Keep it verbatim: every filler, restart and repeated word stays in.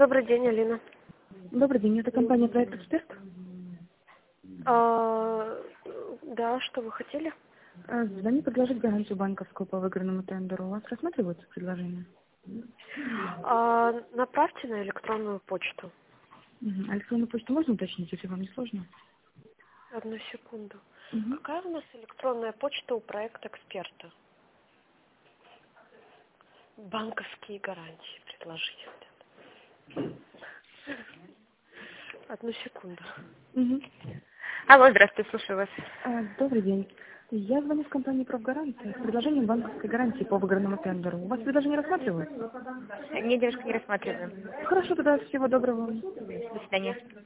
Добрый день, Алина. Добрый день, это компания «Проект Эксперт». А, да, что вы хотели? А, Звоню предложить гарантию банковскую по выигранному тендеру. У вас рассматривается предложение? А, направьте на электронную почту. Угу. Электронную почту можно уточнить, если вам не сложно? Одну секунду. Угу. Какая у нас электронная почта у проекта «Эксперта»? Банковские гарантии предложите. Одну секунду. Угу. Алло, здравствуйте, слушаю вас. А, добрый день. Я звоню в компанию «Профгаранция» с предложением банковской гарантии по выигранному тендеру. У вас предложение рассматривается? Не, девушка, не рассматриваем. Хорошо, тогда всего доброго. До свидания.